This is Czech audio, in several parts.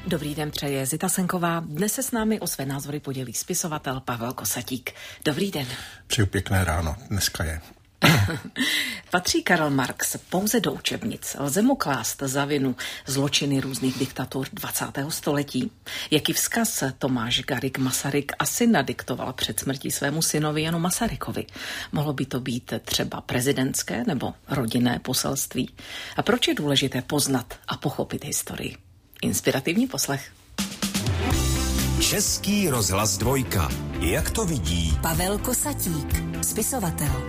Dobrý den, přeje Zita Senková. Dnes se s námi o své názory podělí spisovatel Pavel Kosatík. Dobrý den. Přeju pěkné ráno, dneska je. Patří Karel Marx pouze do učebnic? Lze mu klást za vinu zločiny různých diktatur 20. století? Jaký vzkaz Tomáš Garrigue Masaryk asi nadiktoval před smrtí svému synovi Janu Masarykovi? Mohlo by to být třeba prezidentské nebo rodinné poselství? A proč je důležité poznat a pochopit historii? Inspirativní poslech. Český rozhlas 2. Jak to vidí Pavel Kosatík, spisovatel.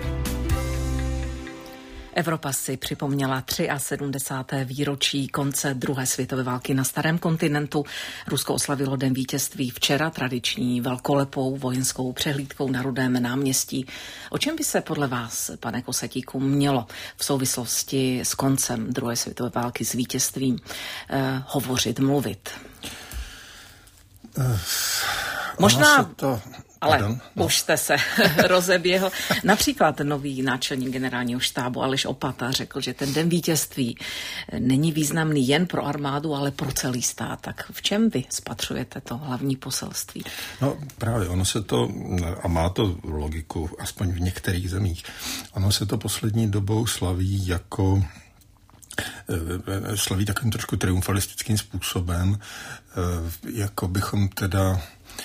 Evropa si připomněla 73. výročí konce druhé světové války na starém kontinentu. Rusko oslavilo Den vítězství včera tradiční velkolepou vojenskou přehlídkou na Rudém náměstí. O čem by se podle vás, pane Kosatíku, mělo v souvislosti s koncem druhé světové války s vítězstvím hovořit, mluvit? Možná... Ale už jste se rozeběhl. Například nový náčelník generálního štábu Aleš Opata řekl, že ten Den vítězství není významný jen pro armádu, ale pro celý stát. Tak v čem vy spatřujete to hlavní poselství? No právě, ono se to, a má to logiku, aspoň v některých zemích, ono se to poslední dobou slaví takovým trošku triumfalistickým způsobem, jako bychom teda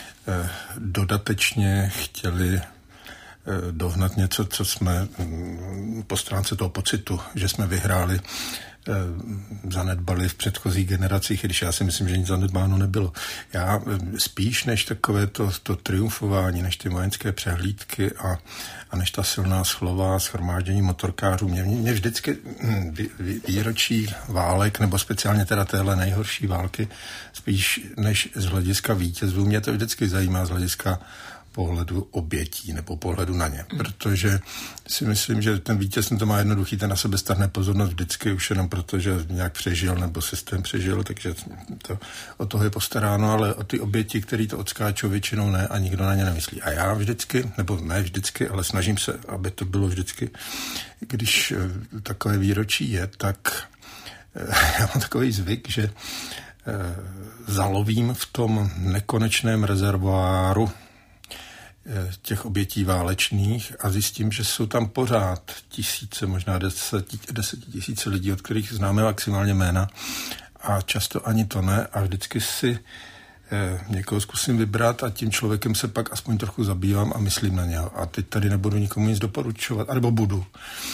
dodatečně chtěli dohnat něco, co jsme po stránce toho pocitu, že jsme vyhráli, zanedbali v předchozích generacích, i když já si myslím, že nic zanedbáno nebylo. Já spíš než takové to triumfování, než ty vojenské přehlídky a než ta silná slova, shromáždění motorkářů, mě vždycky výročí válek, nebo speciálně teda téhle nejhorší války, spíš než z hlediska vítězů, mě to vždycky zajímá z hlediska pohledu obětí nebo pohledu na ně. Protože si myslím, že ten vítěz to má jednoduchý, ten na sebe strhne pozornost vždycky už jenom proto, že nějak přežil nebo systém přežil, takže o toho je postaráno, ale o ty oběti, který to odskáčou, většinou ne a nikdo na ně nemyslí. A já vždycky, nebo ne vždycky, ale snažím se, aby to bylo vždycky, když takové výročí je, tak já mám takový zvyk, že zalovím v tom nekonečném rezervoáru těch obětí válečných a zjistím, že jsou tam pořád tisíce, možná 10 000 lidí, od kterých známe maximálně jména a často ani to ne a vždycky si někoho zkusím vybrat a tím člověkem se pak aspoň trochu zabývám a myslím na něho. A teď tady nebudu nikomu nic doporučovat, anebo budu.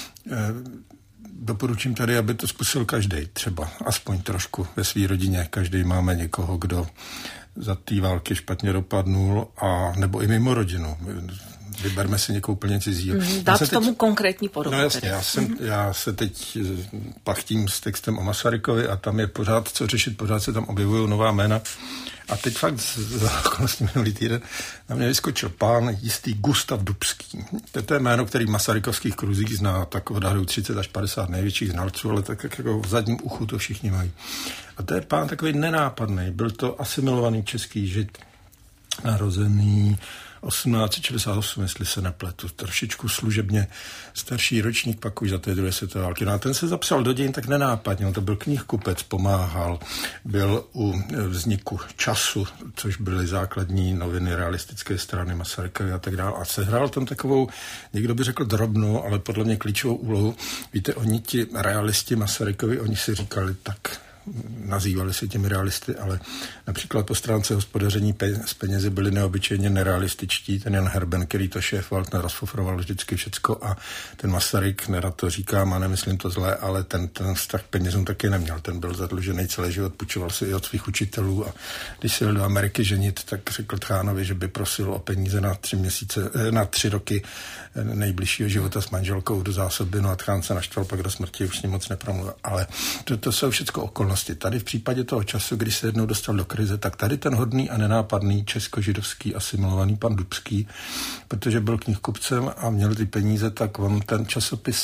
Doporučím tady, aby to zkusil každej, třeba aspoň trošku ve své rodině. Každej máme někoho, kdo za té války špatně dopadnul, a nebo i mimo rodinu. Vyberme si někoho úplně cizího. Dát tomu konkrétní podobu. No jasně, já se teď pachtím s textem o Masarykovi a tam je pořád co řešit, pořád se tam objevují nová jména. A teď fakt za okolností minulý týden na mě vyskočil pán jistý Gustav Dubský. To je jméno, který v masarykovských kruzích zná, tak odhadují 30 až 50 největších znalců, ale tak jako v zadním uchu to všichni mají. A to je pán takový nenápadný. Byl to asimilovaný český žid, narozený 1868, jestli se nepletu, trošičku služebně starší ročník, pak už za té druhé světové války. No a ten se zapsal do dějin tak nenápadně, on to byl knihkupec, pomáhal, byl u vzniku Času, což byly základní noviny realistické strany Masarykovi a tak dále. A sehrál tam takovou, někdo by řekl drobnou, ale podle mě klíčovou úlohu. Víte, oni ti realisti Masarykovi, oni si říkali tak, nazývali se těmi realisty, ale například po stránce hospodaření s penězi byli neobyčejně nerealističtí. Ten Jan Herben, který to šéfoval, ten rozfofroval vždycky všecko a ten Masaryk, nerad to říkám a nemyslím to zlé, ale ten vztah k penězům taky neměl. Ten byl zadlužený celý život, půjčoval si i od svých učitelů a když se jel do Ameriky ženit, tak řekl Tchánovi, že by prosil o peníze na 3 roky nejbližšího života s manželkou do zásoby, no a Tchán se naštval pak do smrti, už s ním moc nepromluvil. Ale to jsou všechno okolnosti. Tady v případě toho času, kdy se jednou dostal do krize, tak tady ten hodný a nenápadný česko-židovský asimilovaný pan Dubský, protože byl knihkupcem a měl ty peníze, tak on ten časopis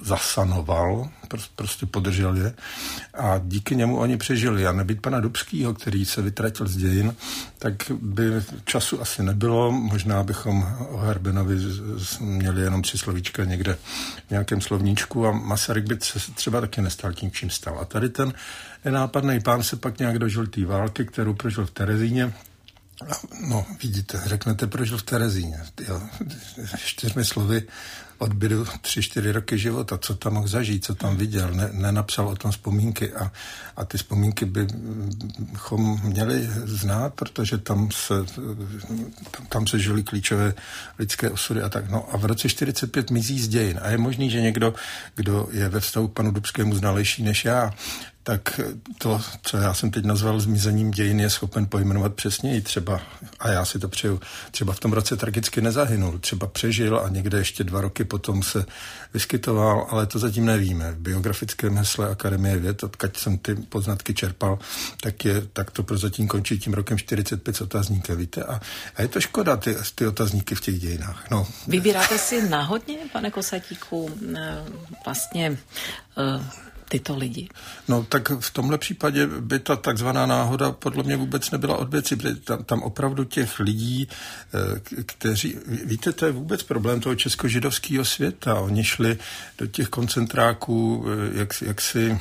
zasanoval, prostě podržel je a díky němu oni přežili. A nebýt pana Dubskýho, který se vytratil z dějin, tak by času asi nebylo. Možná bychom o Herbenovi měli jenom 3 slovíčka někde v nějakém slovníčku a Masaryk by se třeba taky nestal tím, čím stal. A tady ten nenápadný pán se pak nějak dožil té války, kterou prožil v Terezíně. No, vidíte, řeknete, prožil v Terezíně. 4 slovy odbydu 3-4 roky života, co tam mohl zažít, co tam viděl, nenapsal o tom vzpomínky a ty vzpomínky bychom měli znát, protože tam se žily klíčové lidské osudy a tak. No a v roce 45 mizí z dějin a je možný, že někdo, kdo je ve vztahu k panu Dubskému znalejší než já, tak to, co já jsem teď nazval zmizením dějin, je schopen pojmenovat přesněji třeba, a já si to přeju, třeba v tom roce tragicky nezahynul, třeba přežil a někde ještě 2 roky potom se vyskytoval, ale to zatím nevíme. V biografickém hesle Akademie věd, odkud jsem ty poznatky čerpal, tak to prozatím končí tím rokem 45 s otazníkem, víte? A je to škoda, ty otazníky v těch dějinách. No. Vybíráte si náhodně, pane Kosatíku, vlastně tyto lidi? No tak v tomhle případě by ta takzvaná náhoda podle mě vůbec nebyla od věci, protože tam opravdu těch lidí, kteří, víte, to je vůbec problém toho česko-židovského světa. Oni šli do těch koncentráků jaksi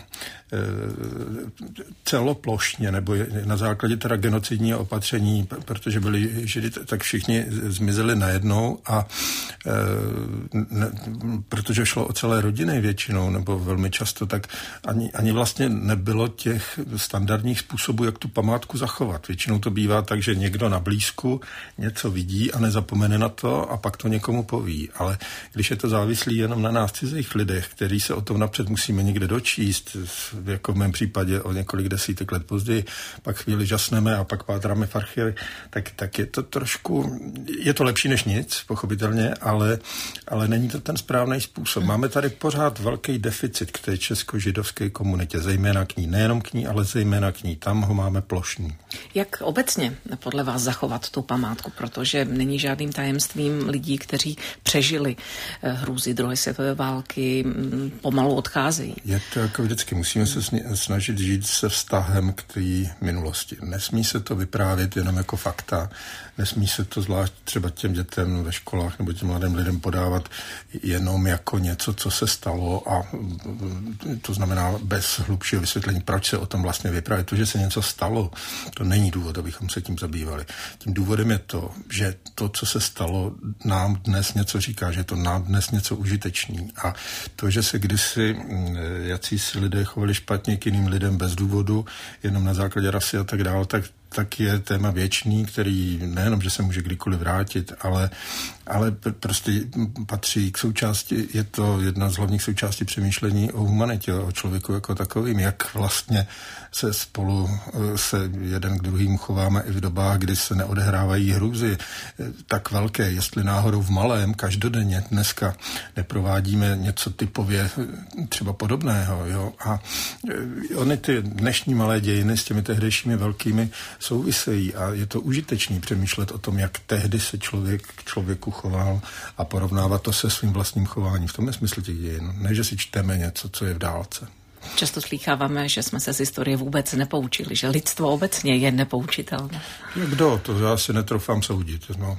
celoplošně, nebo na základě teda genocidního opatření, protože byli Židy, tak všichni zmizeli najednou a protože šlo o celé rodiny většinou, nebo velmi často, tak ani vlastně nebylo těch standardních způsobů, jak tu památku zachovat. Většinou to bývá tak, že někdo na blízku něco vidí a nezapomene na to a pak to někomu poví. Ale když je to závislý jenom na nás cizích lidech, který se o tom napřed musíme někde dočíst, jako v mém případě o několik desítek let později, pak chvíli žasneme a pak pátráme v archivech, tak je to trošku, je to lepší než nic, pochopitelně, ale není to ten správný způsob. Máme tady pořád velký deficit k té česko-židovské komunitě, zejména k ní, nejenom k ní, ale zejména k ní. Tam ho máme plošný. Jak obecně podle vás zachovat tu památku, protože není žádným tajemstvím lidí, kteří přežili hrůzy druhé světové války, pomalu odcházejí? Je to jako vždycky, musíme se snažit žít se vztahem k té minulosti. Nesmí se to vyprávět jenom jako fakta, nesmí se to zvlášť třeba těm dětem ve školách nebo těm mladým lidem podávat jenom jako něco, co se stalo a to znamená bez hlubšího vysvětlení, proč se o tom vlastně vyprávět. To, že se něco stalo, to není důvod, abychom se tím zabývali. Tím důvodem je to, že to, co se stalo, nám dnes něco říká, že to nám dnes něco užitečný. A to, že se kdysi jacísi lidé chovali špatně k jiným lidem bez důvodu, jenom na základě rasy a tak dále, tak je téma věčný, který nejenom, že se může kdykoliv vrátit, ale prostě patří k součásti, je to jedna z hlavních součástí přemýšlení o humanitě, o člověku jako takovým, jak vlastně se spolu se jeden k druhým chováme i v dobách, kdy se neodehrávají hrůzy tak velké, jestli náhodou v malém každodenně dneska neprovádíme něco typově třeba podobného. Jo? A ony ty dnešní malé dějiny s těmi tehdejšími velkými souvisejí a je to užitečný přemýšlet o tom, jak tehdy se člověk k člověku choval a porovnávat to se svým vlastním chováním. V tom je smysl těch dějin, ne, že si čteme něco, co je v dálce. Často slýcháváme, že jsme se z historie vůbec nepoučili, že lidstvo obecně je nepoučitelné. Kdo? To já si netroufám soudit. No,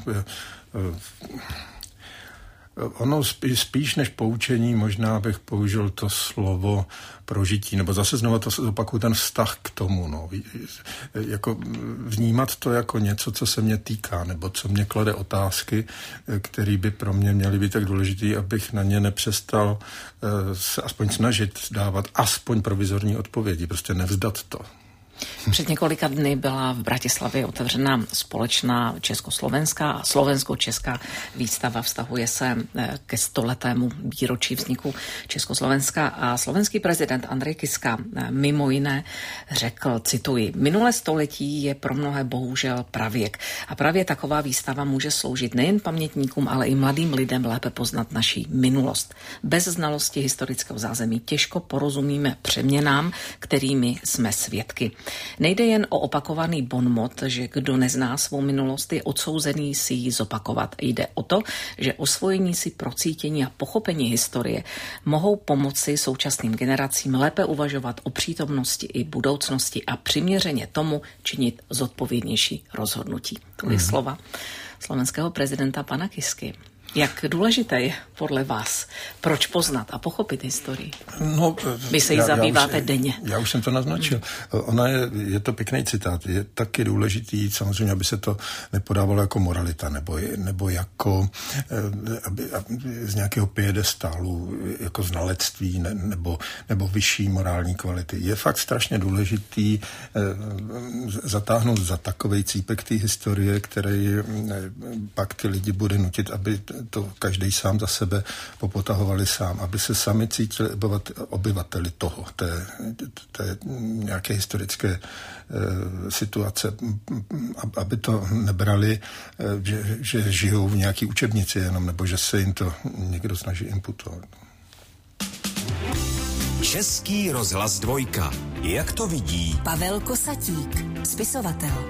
ono spíš než poučení, možná bych použil to slovo prožití, nebo zase znovu to zopakuju, ten vztah k tomu. No. Jako vnímat to jako něco, co se mě týká, nebo co mě klade otázky, které by pro mě měly být tak důležitý, abych na ně nepřestal se aspoň snažit dávat aspoň provizorní odpovědi, prostě nevzdat to. Před několika dny byla v Bratislavě otevřena společná československá a slovensko-česká výstava. Vztahuje se ke 100letému výročí vzniku Československa a slovenský prezident Andrej Kiska mimo jiné řekl, cituji, minulé století je pro mnohé bohužel pravěk. A právě taková výstava může sloužit nejen pamětníkům, ale i mladým lidem lépe poznat naší minulost. Bez znalosti historického zázemí těžko porozumíme přeměnám, kterými jsme svědky. Nejde jen o opakovaný bonmot, že kdo nezná svou minulost, je odsouzený si ji zopakovat. Jde o to, že osvojení si procítění a pochopení historie mohou pomoci současným generacím lépe uvažovat o přítomnosti i budoucnosti a přiměřeně tomu činit zodpovědnější rozhodnutí. To je slova slovenského prezidenta pana Kisky. Jak důležité je podle vás, proč poznat a pochopit historii? No, vy se jí zabýváte denně. Já už jsem to naznačil. Ona je to pěkný citát. Je taky důležitý, samozřejmě, aby se to nepodávalo jako moralita, nebo jako aby z nějakého piedestálu, jako znalectví, nebo vyšší morální kvality. Je fakt strašně důležitý zatáhnout za takovej cípek té historie, který pak ty lidi bude nutit, aby to každý sám za sebe popotahovali sám, aby se sami cítili obyvateli toho, té nějaké historické situace, aby to nebrali, že žijou v nějaký učebnici jenom, nebo že se jim to někdo snaží imputovat. Český rozhlas Dvojka. Jak to vidí Pavel Kosatík, spisovatel.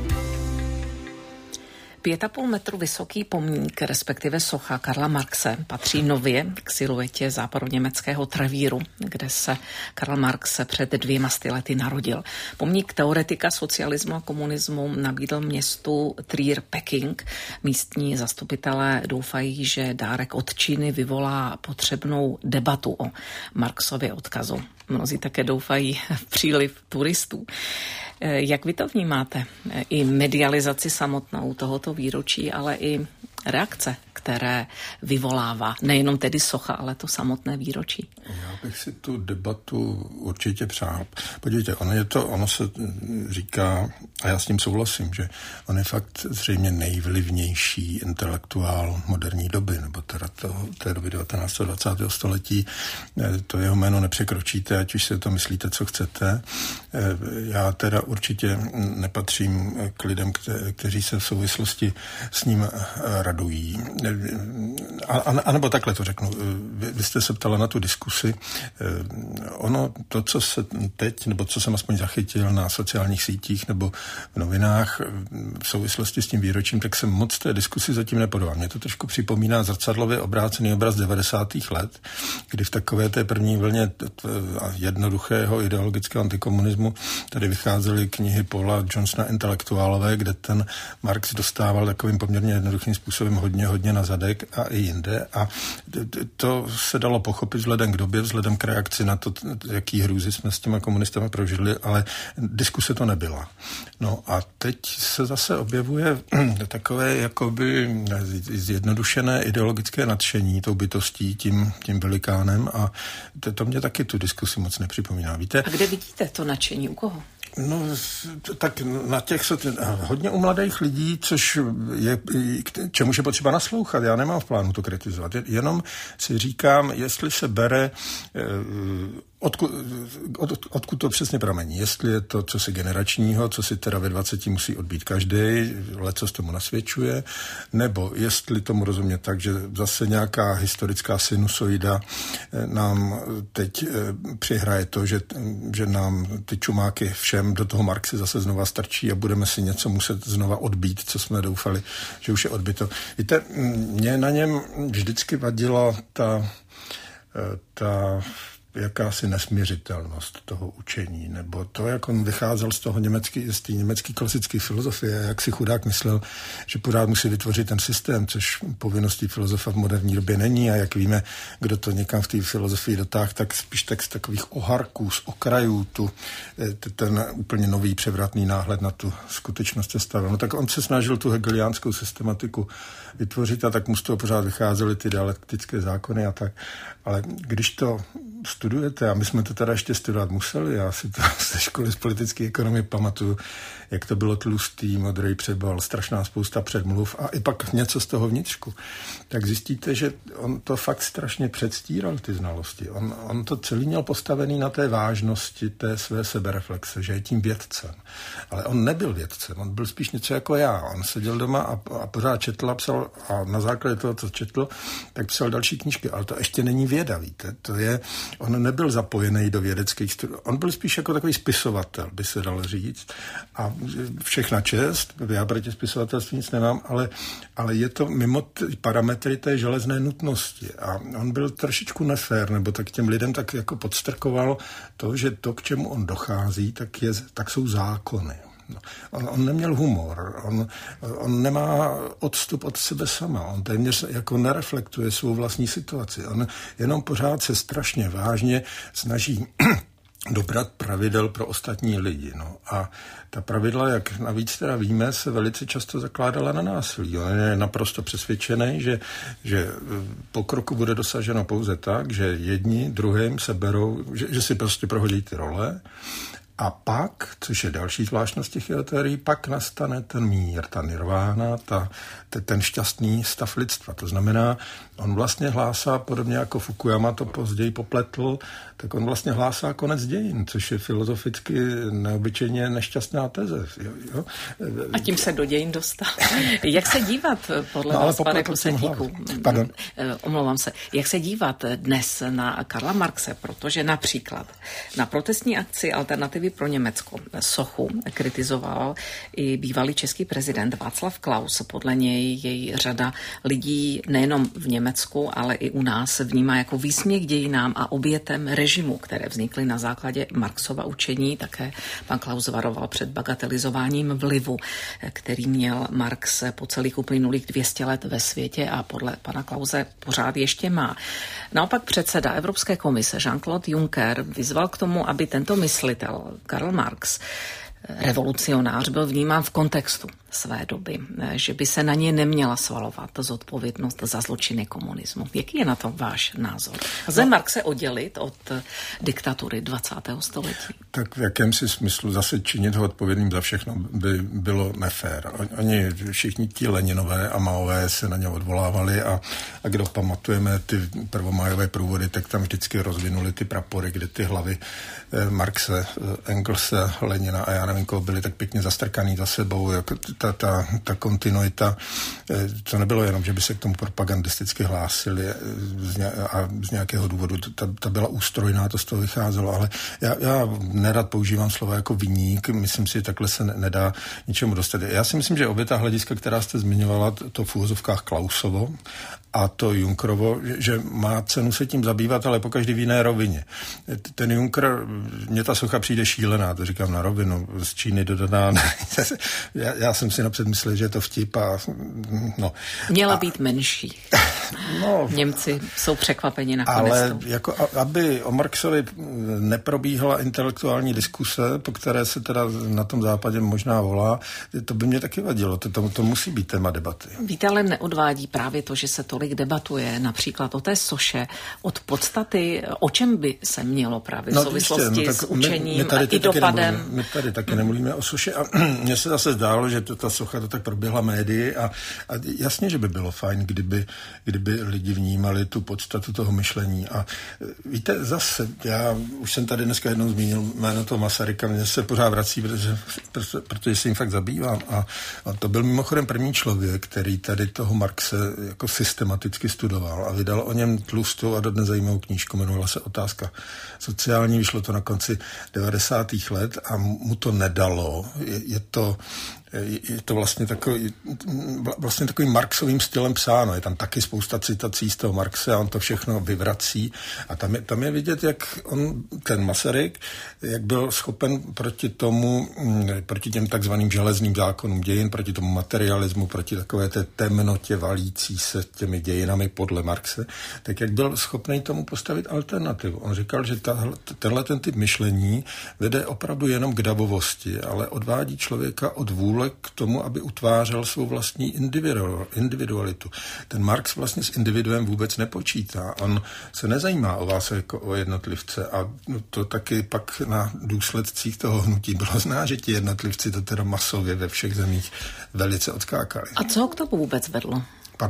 5,5 metru vysoký pomník, respektive socha Karla Marxe, patří nově k siluetě západoněmeckého Trevíru, kde se Karl Marx před 200 lety narodil. Pomník teoretika socialismu a komunismu nabídl městu Trier-Peking. Místní zastupitelé doufají, že dárek od Číny vyvolá potřebnou debatu o Marxově odkazu. Mnozí také doufají v příliv turistů. Jak vy to vnímáte? I medializaci samotnou tohoto výročí, ale i reakce, které vyvolává nejenom tedy socha, ale to samotné výročí. Já bych si tu debatu určitě přál. Podívejte, ono se říká, a já s tím souhlasím, že on je fakt zřejmě nejvlivnější intelektuál moderní doby, nebo teda té doby 19. 20. století. To jeho jméno nepřekročíte, ať už si to myslíte, co chcete. Já teda určitě nepatřím k lidem, kteří se v souvislosti s ním radují. A nebo takhle to řeknu. Vy jste se ptala na tu diskusi. Ono, to, co se teď, nebo co jsem aspoň zachytil na sociálních sítích nebo v novinách v souvislosti s tím výročím, tak jsem moc té diskusi zatím nepodával. Mě to trošku připomíná zrcadlově obrácený obraz 90. let, kdy v takové té první vlně jednoduchého ideologického antikomunismu tady vycházely knihy Paula Johnsona Intelektuálové, kde ten Marx dostával takovým poměrně jednoduchým způsobem hodně na zadek a i jinde. A to se dalo pochopit vzhledem k době, vzhledem k reakci na to, jaký hrůzy jsme s těma komunistami prožili, ale diskuse to nebyla. No a teď se zase objevuje takové jakoby zjednodušené ideologické nadšení tou bytostí, tím velikánem a to mě taky tu diskusi moc nepřipomíná. Víte? A kde vidíte to nadšení? U koho? No, tak na těch hodně u mladých lidí, což je, čemuž je potřeba naslouchat. Já nemám v plánu to kritizovat. Jenom si říkám, jestli se bere, odkud to přesně pramení. Jestli je to cosi generačního, co si teda ve 20 musí odbít každý, lecos tomu nasvědčuje, nebo jestli tomu rozumět tak, že zase nějaká historická sinusoida nám teď přihraje to, že nám ty čumáky všem do toho Marxe zase znova strčí a budeme si něco muset znova odbít, co jsme doufali, že už je odbyto. Víte, mě na něm vždycky vadila ta jakási nesměřitelnost toho učení, nebo to, jak on vycházel z té německé klasické filozofie, jak si chudák myslel, že pořád musí vytvořit ten systém, což povinností filozofa v moderní době není a jak víme, kdo to někam v té filozofii dotáhl, tak spíš tak z takových oharků, z okrajů, ten úplně nový převratný náhled na tu skutečnost sestavil. No tak on se snažil tu hegeliánskou systematiku vytvořit a tak mu z toho pořád vycházely ty dialektické zákony a tak. Ale když to studujete, a my jsme to teda ještě studovat museli, já si to ze školy z politické ekonomie pamatuju, jak to bylo tlustý, modrý přebal, strašná spousta předmluv a i pak něco z toho vnitřku, tak zjistíte, že on to fakt strašně předstíral, ty znalosti. On to celý měl postavený na té vážnosti té své sebereflexe, že je tím vědcem. Ale on nebyl vědcem, on byl spíš něco jako já. On seděl doma a pořád četl a psal a na základě toho, co četl, tak psal další knížky. Ale to ještě není věda, víte. To je on nebyl zapojený do vědeckých studií. On byl spíš jako takový spisovatel, by se dalo říct. A všechna čest, já proti spisovatelství nic nemám, ale je to mimo parametry té železné nutnosti. A on byl trošičku nefér, nebo tak těm lidem tak jako podstrkoval to, že to, k čemu on dochází, tak jsou zákony. On neměl humor, on nemá odstup od sebe sama, on téměř jako nereflektuje svou vlastní situaci. On jenom pořád se strašně vážně snaží dobrat pravidel pro ostatní lidi. No. A ta pravidla, jak navíc teda víme, se velice často zakládala na násilí. On je naprosto přesvědčený, že pokroku bude dosaženo pouze tak, že jedni druhým se berou, že si prostě prohodí ty role. A pak, což je další zvláštnost těch jeho teorií, pak nastane ten mír, ta nirvána, ten šťastný stav lidstva. To znamená, on vlastně hlásá, podobně jako Fukuyama to později popletl, tak on vlastně hlásá konec dějin, což je filozoficky neobyčejně nešťastná teze. Jo? A tím se do dějin dostal. Jak se dívat podle vás, pane Kosatíku? Omlouvám se. Jak se dívat dnes na Karla Marxe, protože například na protestní akci Alternativy pro Německo sochu kritizoval i bývalý český prezident Václav Klaus. Podle něj jej řada lidí nejenom v Německu, ale i u nás vnímá jako výsměch dějinám a obětem režimu, které vznikly na základě Marxova učení. Také pan Klaus varoval před bagatelizováním vlivu, který měl Marx po celých uplynulých 200 let ve světě a podle pana Klause pořád ještě má. Naopak předseda Evropské komise Jean-Claude Juncker vyzval k tomu, aby tento myslitel Karl Marx, revolucionář, byl vnímán v kontextu své doby, že by se na ně neměla svalovat zodpovědnost za zločiny komunismu. Jaký je na to váš názor? Lze Marxe oddělit od diktatury 20. století? Tak v jakémsi smyslu zase činit ho odpovědným za všechno by bylo nefér. Oni všichni ti Leninové a Maové se na ně odvolávali a kdo pamatujeme ty prvomájové průvody, tak tam vždycky rozvinuli ty prapory, kde ty hlavy Marxe, Engelse, Lenina a já nevím, koho byli tak pěkně zastrkaný za sebou, jako ta kontinuita, to nebylo jenom, že by se k tomu propagandisticky hlásili a z nějakého důvodu ta byla ústrojná, to z toho vycházelo, ale já nerad používám slova jako viník, myslím si, že takhle se nedá ničemu dostat. Já si myslím, že obě ta hlediska, která jste zmiňovala, to v úvozovkách Klausovo a to Junckerovo, že má cenu se tím zabývat, ale pokaždý v jiné rovině. Ten Juncker, mně ta socha přijde šílená, to říkám na rovinu, z Číny dodaná. Já jsem si napřed myslel, že je to vtip a no. Měla být menší. No, Němci jsou překvapeni nakonec. Ale jako, aby o Marxovi neprobíhala intelektuální diskuse, po které se teda na tom západě možná volá, to by mě taky vadilo. To musí být téma debaty. Víte, ale neodvádí právě to, že se tolik debatuje, například o té soše, od podstaty, o čem by se mělo právě v souvislosti s učením a i dopadem. My tady taky nemluvíme o soše a mně se zase zdálo, že ta socha to tak proběhla médii a jasně, že by bylo fajn, kdyby lidi vnímali tu podstatu toho myšlení. A víte, zase, já už jsem tady dneska jednou zmínil jméno toho Masaryka, mně se pořád vrací, protože se jim fakt zabývám. A to byl mimochodem první člověk, který tady toho Marxe jako systematicky studoval a vydal o něm tlustou a dodnes zajímavou knížku, jmenovala se Otázka sociální, vyšlo to na konci 90. let a mu to nedalo. Je to vlastně takovým Marxovým stylem psáno. Je tam taky spousta citací z toho Marxe a on to všechno vyvrací. A tam je vidět, jak on, ten Masaryk, jak byl schopen proti těm takzvaným železným zákonům dějin, proti tomu materialismu, proti takové té temnotě valící se těmi dějinami podle Marxe, tak jak byl schopný tomu postavit alternativu. On říkal, že tenhle ten typ myšlení vede opravdu jenom k davovosti, ale odvádí člověka od vůle k tomu, aby utvářel svou vlastní individualitu. Ten Marx vlastně s individuem vůbec nepočítá. On se nezajímá o vás jako o jednotlivce a to taky pak na důsledcích toho hnutí bylo znát, že ti jednotlivci to teda masově ve všech zemích velice odskákali. A co k tomu vůbec vedlo? Pardon?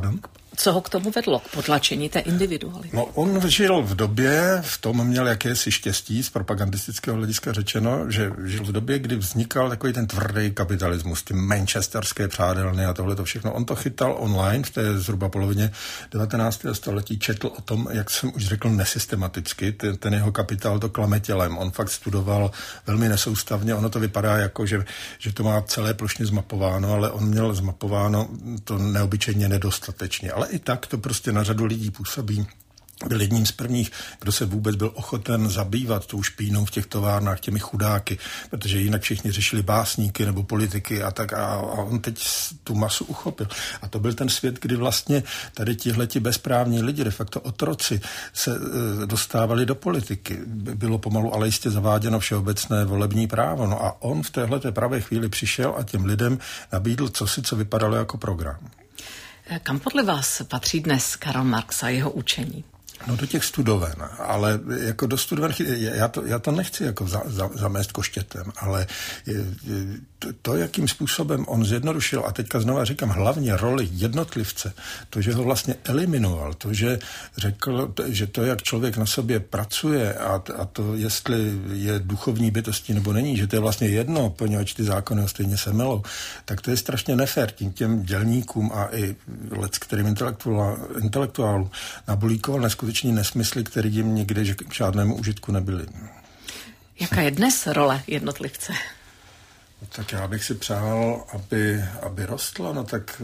Co ho k tomu vedlo, k potlačení té individuality? No, on žil v době, v tom měl jakési štěstí, z propagandistického hlediska řečeno, že žil v době, kdy vznikal takový ten tvrdý kapitalismus, ty manchesterské přádelny a tohle to všechno. On to chytal online v té zhruba polovině 19. století, četl o tom, jak jsem už řekl, nesystematicky, ten jeho kapitál to klame tělem. On fakt studoval velmi nesoustavně, ono to vypadá jako, že to má celé plošně zmapováno, ale on měl zmapováno to neobyčejně nedostatečně. Ale i tak to prostě na řadu lidí působí. Byl jedním z prvních, kdo se vůbec byl ochoten zabývat tou špínou v těch továrnách, těmi chudáky, protože jinak všichni řešili básníky nebo politiky a tak a on teď tu masu uchopil. A to byl ten svět, kdy vlastně tady tihleti bezprávní lidi, de facto otroci, se dostávali do politiky. Bylo pomalu ale jistě zaváděno všeobecné volební právo. No a on v téhleté pravé chvíli přišel a těm lidem nabídl cosi, co vypadalo jako program. Kam podle vás patří dnes Karel Marx a jeho učení? No do těch studoven, ale jako do studoven, já to nechci jako zamést koštětem, ale to, jakým způsobem on zjednodušil, a teďka znova říkám, hlavně roli jednotlivce, to, že ho vlastně eliminoval, to, že řekl, že to, jak člověk na sobě pracuje a to, jestli je duchovní bytostí nebo není, že to je vlastně jedno, poněvadž ty zákony stejně se melou, tak to je strašně nefér těm dělníkům a i leckterým intelektuálům nabolíkoval neskutečný nesmysly, které jim nikdy k žádnému užitku nebyly. Jaká je dnes role jednotlivce? Tak já bych si přál, aby rostla, no tak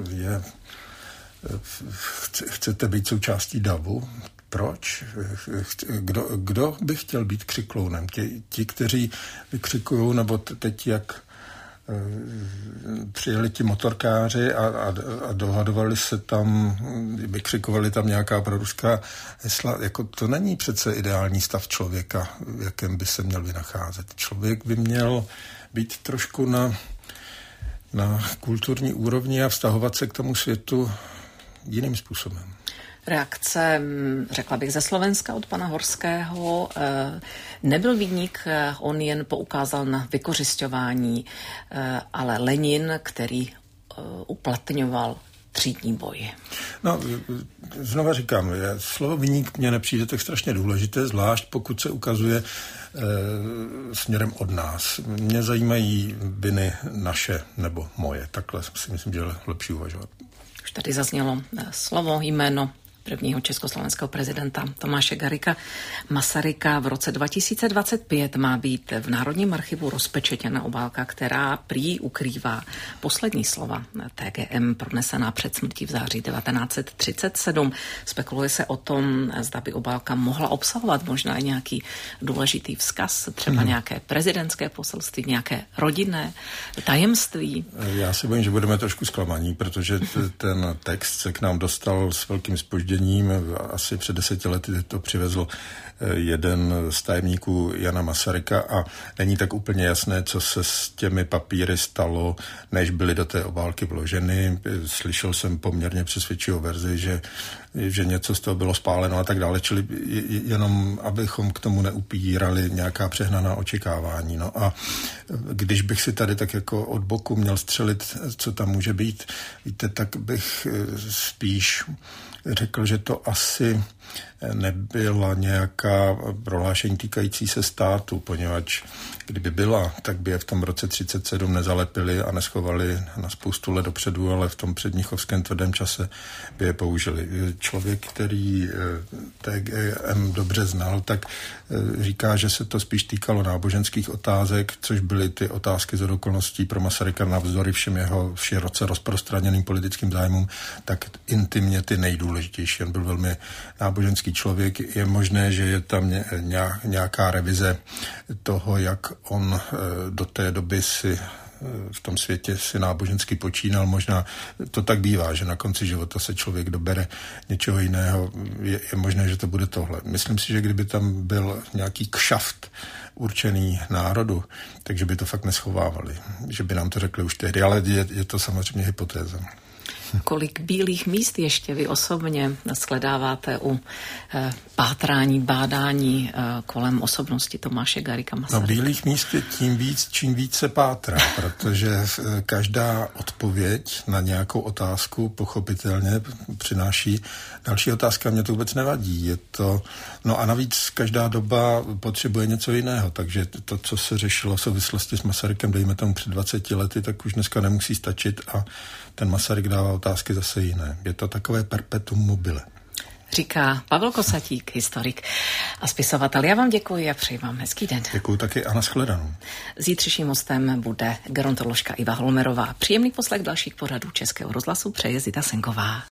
chcete být součástí davu. Proč? Kdo by chtěl být křiklounem? Ti, kteří vykřikují, nebo teď jak přijeli ti motorkáři a dohadovali se tam, vykřikovali tam nějaká proruská hesla. Jako to není přece ideální stav člověka, v jakém by se měl vynacházet. Člověk by měl být trošku na kulturní úrovni a vztahovat se k tomu světu jiným způsobem. Reakce, řekla bych, ze Slovenska od pana Horského. Nebyl viník, on jen poukázal na vykořisťování, ale Lenin, který uplatňoval třídní boj. No, znova říkám, slovo viník mně nepřijde tak strašně důležité, zvlášť pokud se ukazuje směrem od nás. Mě zajímají viny naše nebo moje. Takhle si myslím, že je lepší uvažovat. Už tady zaznělo slovo, jméno prvního československého prezidenta Tomáše Garrigua Masaryka. V roce 2025 má být v Národním archivu rozpečetěna obálka, která prý ukrývá poslední slova TGM pronesená před smrtí v září 1937. Spekuluje se o tom, zda by obálka mohla obsahovat možná nějaký důležitý vzkaz, třeba nějaké prezidentské poselství, nějaké rodinné tajemství. Já se bojím, že budeme trošku zklamaní, protože ten text se k nám dostal s velkým zpožděním. Asi před 10 lety to přivezl jeden z tajemníků Jana Masaryka a není tak úplně jasné, co se s těmi papíry stalo, než byly do té obálky vloženy. Slyšel jsem poměrně přesvědčivou verzi, že něco z toho bylo spáleno a tak dále, čili jenom abychom k tomu neupírali nějaká přehnaná očekávání. No a když bych si tady tak jako od boku měl střelit, co tam může být, víte, tak bych spíš řekl, že to asi nebyla nějaká prohlášení týkající se státu, poněvadž kdyby byla, tak by je v tom roce 1937 nezalepili a neschovali na spoustu let dopředu, ale v tom předmnichovském tvrdém čase by je použili. Člověk, který TGM dobře znal, tak říká, že se to spíš týkalo náboženských otázek, což byly ty otázky z okolností pro Masaryka navzdory všem jeho široce rozprostraněným politickým zájmům, tak intimně ty nejdůležitější. On byl velmi náboženský člověk. Je možné, že je tam nějaká revize toho, jak on do té doby si v tom světě si nábožensky počínal. Možná to tak bývá, že na konci života se člověk dobere něčeho jiného. Je možné, že to bude tohle. Myslím si, že kdyby tam byl nějaký kšaft určený národu, takže by to fakt neschovávali. Že by nám to řekli už tehdy, ale je to samozřejmě hypotéza. Kolik bílých míst ještě vy osobně shledáváte u pátrání, bádání kolem osobnosti Tomáše Garrigua Masaryka? No, bílých míst je tím víc, čím více pátrá, protože každá odpověď na nějakou otázku pochopitelně přináší další otázka. Mně to vůbec nevadí. Je to, no a navíc každá doba potřebuje něco jiného, takže to, co se řešilo v souvislosti s Masarykem, dejme tomu před 20 lety, tak už dneska nemusí stačit a ten Masaryk dává otázky zase jiné. Je to takové perpetuum mobile. Říká Pavel Kosatík, historik a spisovatel. Já vám děkuji a přeji vám hezký den. Děkuji taky a nashledanou. Zítřejším hostem bude gerontoložka Iva Holmerová. Příjemný poslech dalších pořadů Českého rozhlasu přeje Zita Senková.